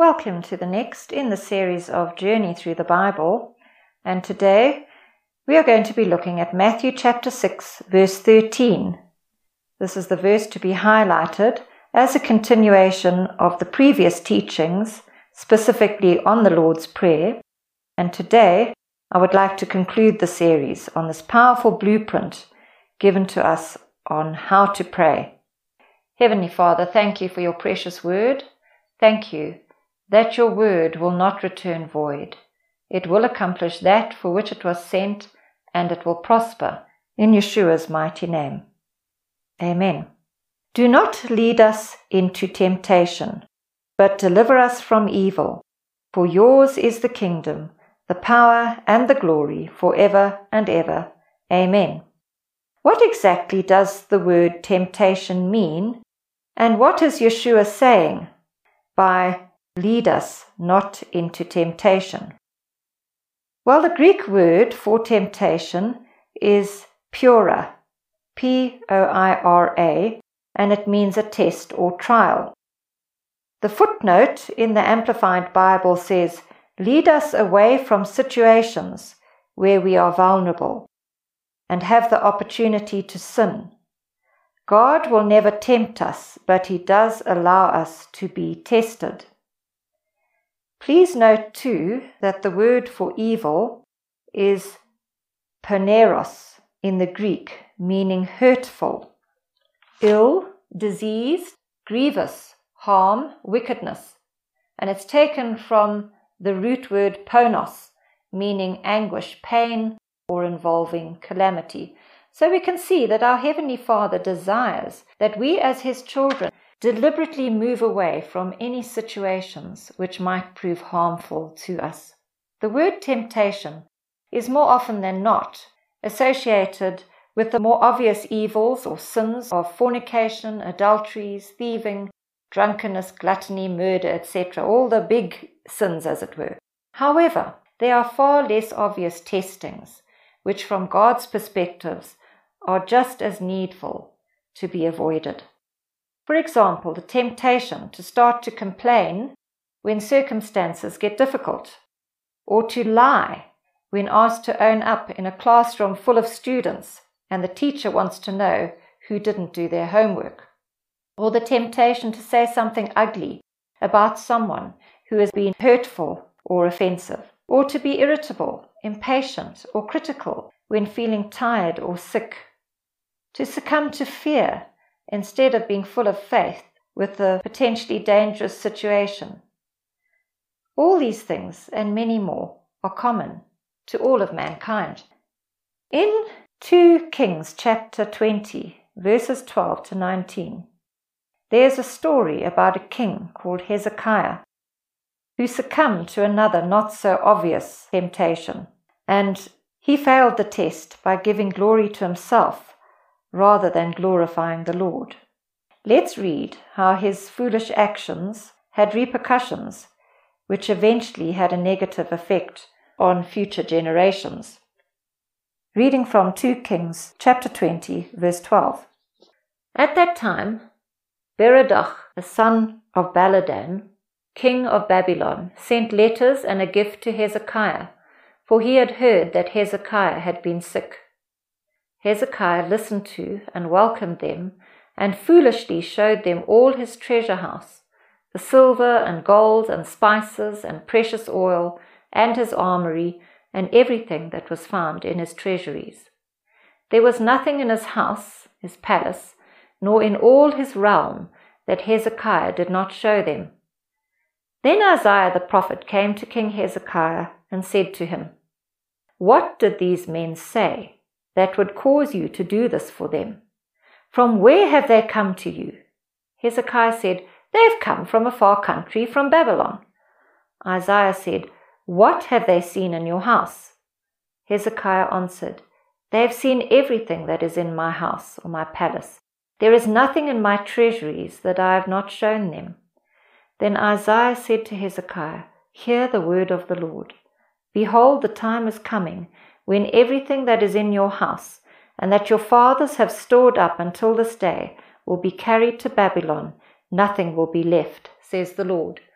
welcome to the next in the series of Journey Through the Bible. And today we are going to be looking at Matthew chapter 6, verse 13. This is the verse to be highlighted as a continuation of the previous teachings, specifically on the Lord's Prayer. And today I would like to conclude the series on this powerful blueprint given to us on how to pray. Heavenly Father, thank you for your precious word. Thank you that your word will not return void. It will accomplish that for which it was sent, and it will prosper in Yeshua's mighty name. Amen. Do not lead us into temptation, but deliver us from evil. For yours is the kingdom, the power, and the glory forever and ever. Amen. What exactly does the word temptation mean, and what is Yeshua saying by lead us not into temptation? Well, the Greek word for temptation is pura, P-O-I-R-A, and it means a test or trial. The footnote in the Amplified Bible says, lead us away from situations where we are vulnerable and have the opportunity to sin. God will never tempt us, but He does allow us to be tested. Please note too that the word for evil is poneros in the Greek, meaning hurtful, ill, diseased, grievous, harm, wickedness. And it's taken from the root word ponos, meaning anguish, pain, or involving calamity. So we can see that our Heavenly Father desires that we as His children deliberately move away from any situations which might prove harmful to us. The word temptation is more often than not associated with the more obvious evils or sins of fornication, adulteries, thieving, drunkenness, gluttony, murder, etc., all the big sins as it were. However, there are far less obvious testings, which from God's perspectives are just as needful to be avoided. For example, the temptation to start to complain when circumstances get difficult, or to lie when asked to own up in a classroom full of students and the teacher wants to know who didn't do their homework, or the temptation to say something ugly about someone who has been hurtful or offensive, or to be irritable, impatient, or critical when feeling tired or sick, to succumb to fear instead of being full of faith with the potentially dangerous situation. All these things and many more are common to all of mankind. In 2 Kings chapter 20, verses 12 to 19, there's a story about a king called Hezekiah who succumbed to another not so obvious temptation, and he failed the test by giving glory to himself rather than glorifying the Lord. Let's read how his foolish actions had repercussions, which eventually had a negative effect on future generations. Reading from 2 Kings chapter 20, verse 12. At that time, Berodach, the son of Baladan, king of Babylon, sent letters and a gift to Hezekiah, for he had heard that Hezekiah had been sick. Hezekiah listened to and welcomed them, and foolishly showed them all his treasure house, the silver and gold and spices and precious oil, and his armory, and everything that was found in his treasuries. There was nothing in his house, his palace, nor in all his realm that Hezekiah did not show them. Then Isaiah the prophet came to King Hezekiah and said to him, "What did these men say that would cause you to do this for them? From where have they come to you?" Hezekiah said, "They've come from a far country, from Babylon." Isaiah said, "What have they seen in your house?" Hezekiah answered, "They have seen everything that is in my house or my palace. There is nothing in my treasuries that I have not shown them." Then Isaiah said to Hezekiah, "Hear the word of the Lord. Behold, the time is coming when everything that is in your house and that your fathers have stored up until this day will be carried to Babylon. Nothing will be left, says the Lord.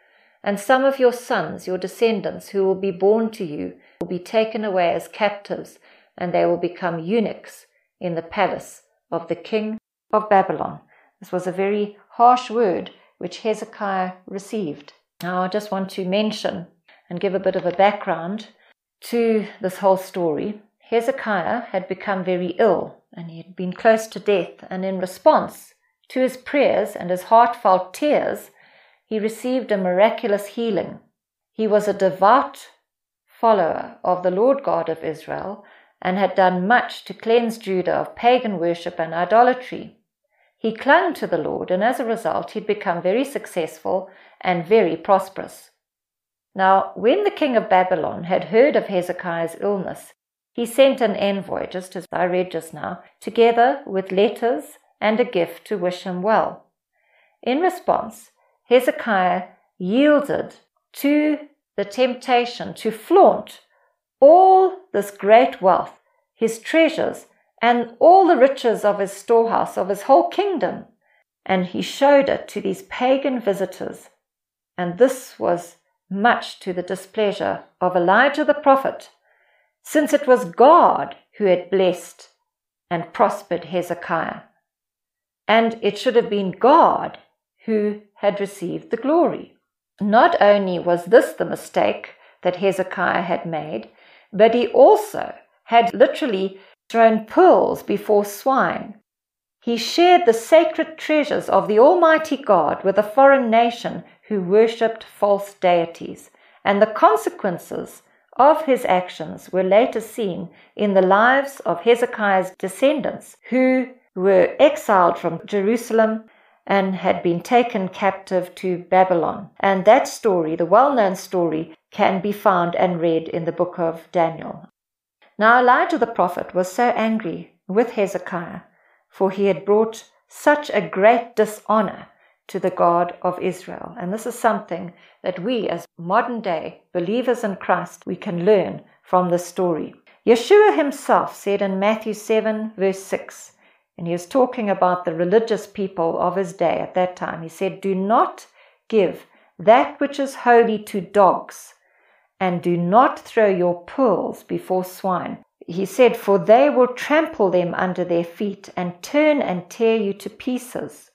and some of your sons, your descendants, who will be born to you, will be taken away as captives, and they will become eunuchs in the palace of the king of Babylon. This was a very harsh word which Hezekiah received. Now I just want to mention and give a bit of a background to this whole story. Hezekiah had become very ill, and he had been close to death, and in response to his prayers and his heartfelt tears, he received a miraculous healing. He was a devout follower of the Lord God of Israel and had done much to cleanse Judah of pagan worship and idolatry. He clung to the Lord, and as a result he'd become very successful and very prosperous. Now, when the king of Babylon had heard of Hezekiah's illness, he sent an envoy, just as I read just now, together with letters and a gift to wish him well. In response, Hezekiah yielded to the temptation to flaunt all this great wealth, his treasures, and all the riches of his storehouse, of his whole kingdom, and he showed it to these pagan visitors. And this was much to the displeasure of Elijah the prophet, since it was God who had blessed and prospered Hezekiah, and it should have been God who had received the glory. Not only was this the mistake that Hezekiah had made, but he also had literally thrown pearls before swine. He shared the sacred treasures of the Almighty God with a foreign nation who worshipped false deities, and the consequences of his actions were later seen in the lives of Hezekiah's descendants, who were exiled from Jerusalem and had been taken captive to Babylon. And that story, the well-known story, can be found and read in the book of Daniel. Now Elijah the prophet was so angry with Hezekiah, for he had brought such a great dishonor to the God of Israel. And this is something that we as modern day believers in Christ, we can learn from this story. Yeshua himself said in Matthew 7 verse 6, and he was talking about the religious people of his day at that time. He said, "Do not give that which is holy to dogs, and do not throw your pearls before swine." He said, "For they will trample them under their feet and turn and tear you to pieces."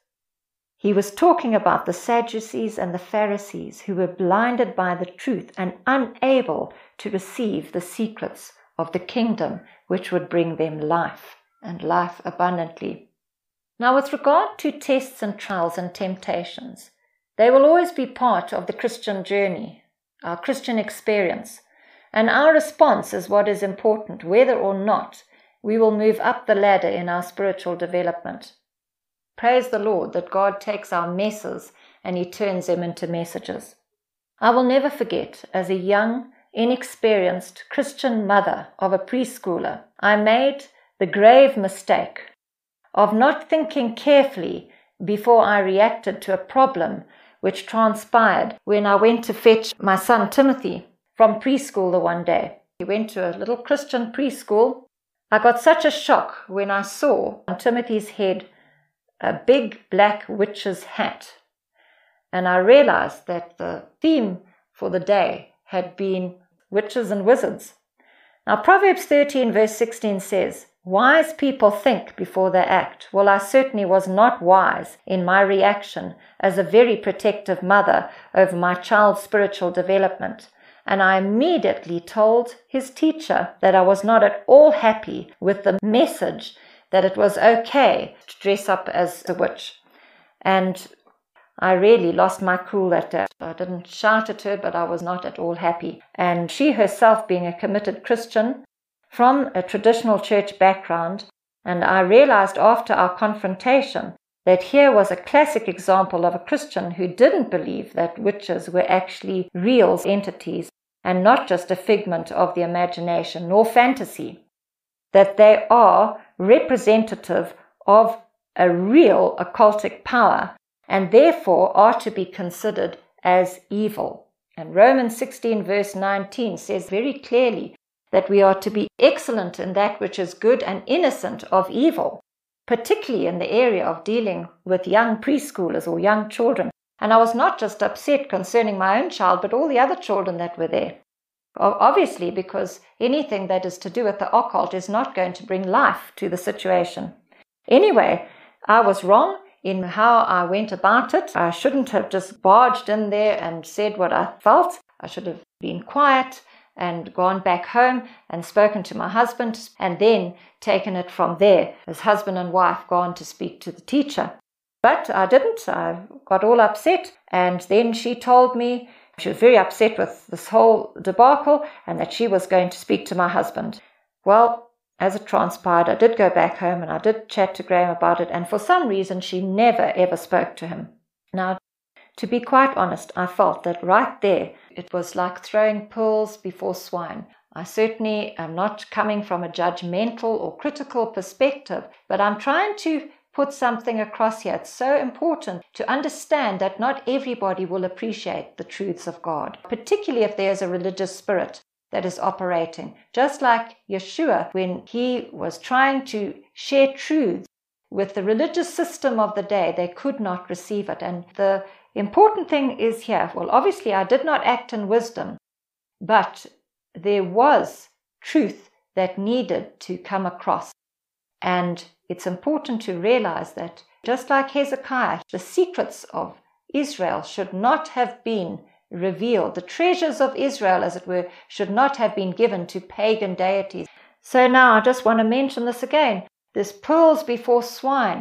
He was talking about the Sadducees and the Pharisees, who were blinded by the truth and unable to receive the secrets of the kingdom, which would bring them life, and life abundantly. Now, with regard to tests and trials and temptations, they will always be part of the Christian journey, our Christian experience, and our response is what is important, whether or not we will move up the ladder in our spiritual development. Praise the Lord that God takes our messes and he turns them into messages. I will never forget, as a young, inexperienced Christian mother of a preschooler, I made the grave mistake of not thinking carefully before I reacted to a problem which transpired when I went to fetch my son Timothy from preschool the one day. He went to a little Christian preschool. I got such a shock when I saw on Timothy's head a big black witch's hat, and I realized that the theme for the day had been witches and wizards. Now Proverbs 13 verse 16 says, "Wise people think before they act." Well, I certainly was not wise in my reaction as a very protective mother over my child's spiritual development, and I immediately told his teacher that I was not at all happy with the message that it was okay to dress up as a witch. And I really lost my cool that day. I didn't shout at her, but I was not at all happy. And she herself, being a committed Christian from a traditional church background, and I realized after our confrontation that here was a classic example of a Christian who didn't believe that witches were actually real entities and not just a figment of the imagination nor fantasy, that they are representative of a real occultic power and therefore are to be considered as evil. And Romans 16 verse 19 says very clearly that we are to be excellent in that which is good and innocent of evil, particularly in the area of dealing with young preschoolers or young children. And I was not just upset concerning my own child, but all the other children that were there. Obviously, because anything that is to do with the occult is not going to bring life to the situation. Anyway, I was wrong in how I went about it. I shouldn't have just barged in there and said what I felt. I should have been quiet and gone back home and spoken to my husband, and then taken it from there as husband and wife gone to speak to the teacher. But I didn't. I got all upset, and then she told me she was very upset with this whole debacle and that she was going to speak to my husband. Well, as it transpired, I did go back home and I did chat to Graham about it, and for some reason she never ever spoke to him. Now, to be quite honest, I felt that right there it was like throwing pearls before swine. I certainly am not coming from a judgmental or critical perspective, but I'm trying to put something across here. It's so important to understand that not everybody will appreciate the truths of God, particularly if there's a religious spirit that is operating. Just like Yeshua, when he was trying to share truths with the religious system of the day, they could not receive it. And the important thing is here, well, obviously I did not act in wisdom, but there was truth that needed to come across. And it's important to realize that, just like Hezekiah, the secrets of Israel should not have been revealed. The treasures of Israel, as it were, should not have been given to pagan deities. So now I just want to mention this again. There's pearls before swine.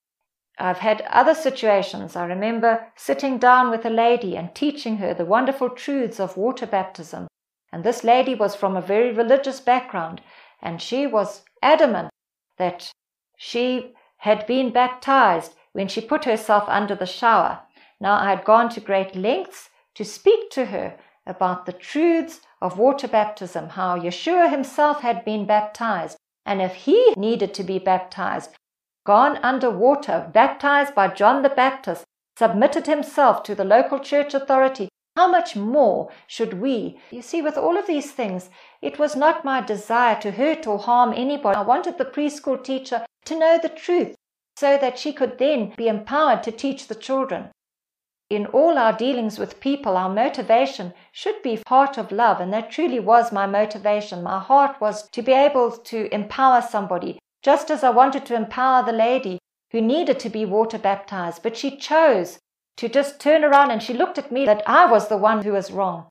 I've had other situations. I remember sitting down with a lady and teaching her the wonderful truths of water baptism. And this lady was from a very religious background, and she was adamant that she had been baptized when she put herself under the shower. Now, I had gone to great lengths to speak to her about the truths of water baptism, how Yeshua himself had been baptized, and if he needed to be baptized, gone under water, baptized by John the Baptist, submitted himself to the local church authority, how much more should we? You see, with all of these things, it was not my desire to hurt or harm anybody. I wanted the preschool teacher to know the truth so that she could then be empowered to teach the children. In all our dealings with people, our motivation should be heart of love, and that truly was my motivation. My heart was to be able to empower somebody, just as I wanted to empower the lady who needed to be water baptized, but she chose to just turn around and she looked at me that I was the one who was wrong.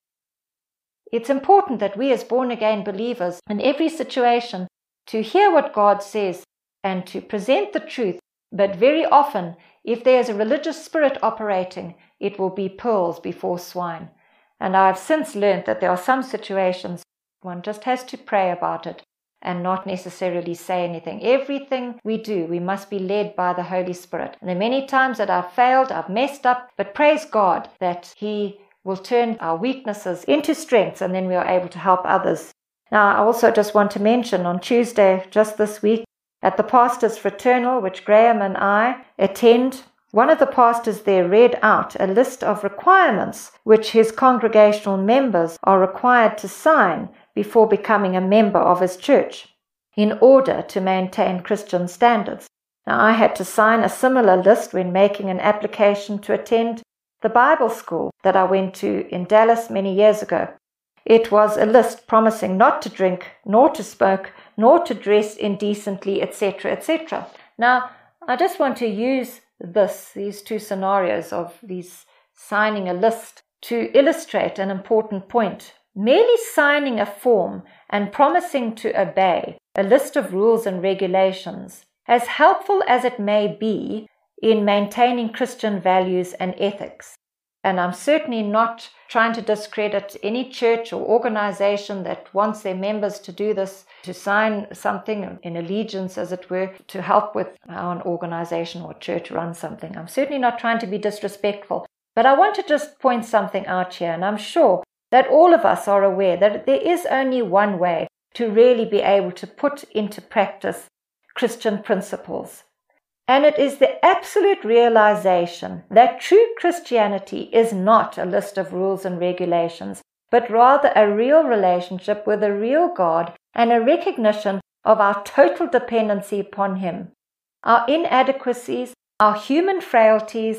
It's important that we as born-again believers in every situation to hear what God says and to present the truth, but very often, if there is a religious spirit operating, it will be pearls before swine. And I've since learned that there are some situations one just has to pray about it and not necessarily say anything. Everything we do, we must be led by the Holy Spirit. And there are many times that I've failed, I've messed up, but praise God that He will turn our weaknesses into strengths, and then we are able to help others. Now, I also just want to mention on Tuesday, just this week, at the Pastors' Fraternal, which Graham and I attend, one of the pastors there read out a list of requirements which his congregational members are required to sign before becoming a member of his church in order to maintain Christian standards. Now, I had to sign a similar list when making an application to attend the Bible school that I went to in Dallas many years ago. It was a list promising not to drink, nor to smoke, nor to dress indecently, etc., etc. Now, I just want to use these two scenarios of these signing a list to illustrate an important point. Merely signing a form and promising to obey a list of rules and regulations, as helpful as it may be in maintaining Christian values and ethics. And I'm certainly not trying to discredit any church or organization that wants their members to do this, to sign something in allegiance, as it were, to help with how an organization or church runs something. I'm certainly not trying to be disrespectful, but I want to just point something out here, and I'm sure that all of us are aware that there is only one way to really be able to put into practice Christian principles. And it is the absolute realization that true Christianity is not a list of rules and regulations, but rather a real relationship with a real God and a recognition of our total dependency upon Him. Our inadequacies, our human frailties,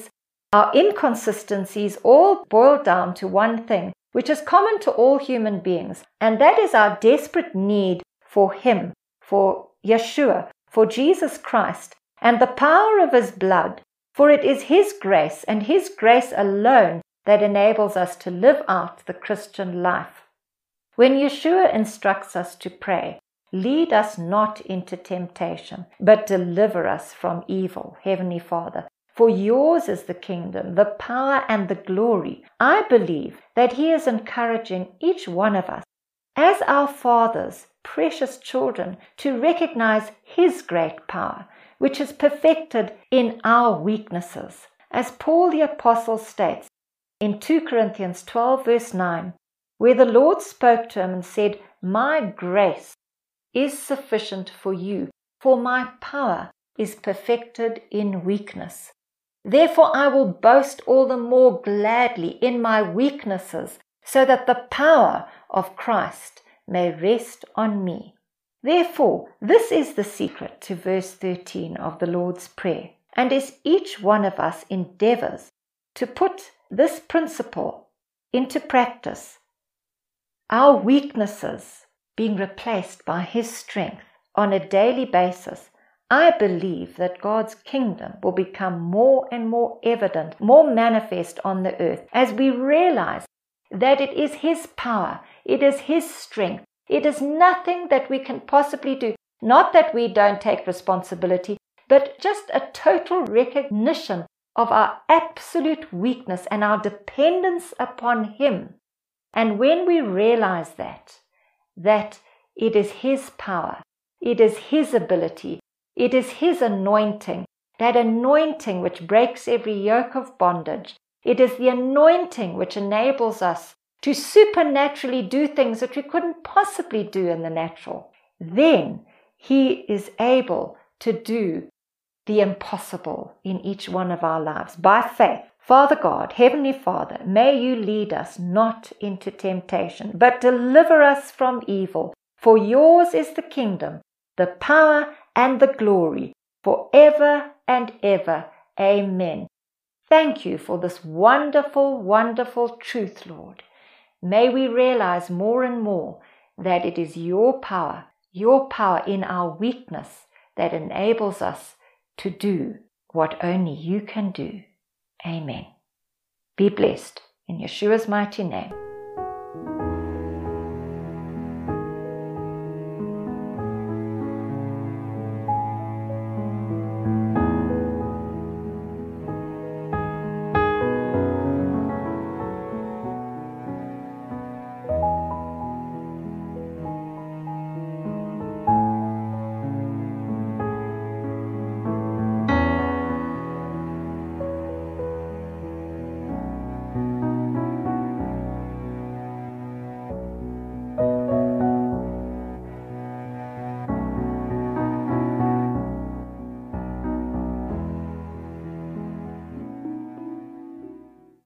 Our inconsistencies all boil down to one thing, which is common to all human beings, and that is our desperate need for Him, for Yeshua, for Jesus Christ, and the power of His blood, for it is His grace and His grace alone that enables us to live out the Christian life. When Yeshua instructs us to pray, lead us not into temptation, but deliver us from evil, Heavenly Father. For yours is the kingdom, the power, and the glory. I believe that He is encouraging each one of us, as our Father's precious children, to recognize His great power, which is perfected in our weaknesses. As Paul the Apostle states in 2 Corinthians 12 verse 9, where the Lord spoke to him and said, "My grace is sufficient for you, for my power is perfected in weakness. Therefore I will boast all the more gladly in my weaknesses, so that the power of Christ may rest on me." Therefore, this is the secret to verse 13 of the Lord's Prayer, and as each one of us endeavors to put this principle into practice, our weaknesses being replaced by His strength on a daily basis, I believe that God's kingdom will become more and more evident, more manifest on the earth, as we realize that it is His power, it is His strength, it is nothing that we can possibly do. Not that we don't take responsibility, but just a total recognition of our absolute weakness and our dependence upon Him. And when we realize that it is His power, it is His ability, it is His anointing, that anointing which breaks every yoke of bondage. It is the anointing which enables us to supernaturally do things that we couldn't possibly do in the natural. Then He is able to do the impossible in each one of our lives by faith. Father God, Heavenly Father, may You lead us not into temptation, but deliver us from evil. For Yours is the kingdom, the power, and the glory, forever and ever. Amen. Thank You for this wonderful, wonderful truth, Lord. May we realize more and more that it is Your power in our weakness that enables us to do what only You can do. Amen. Be blessed in Yeshua's mighty name.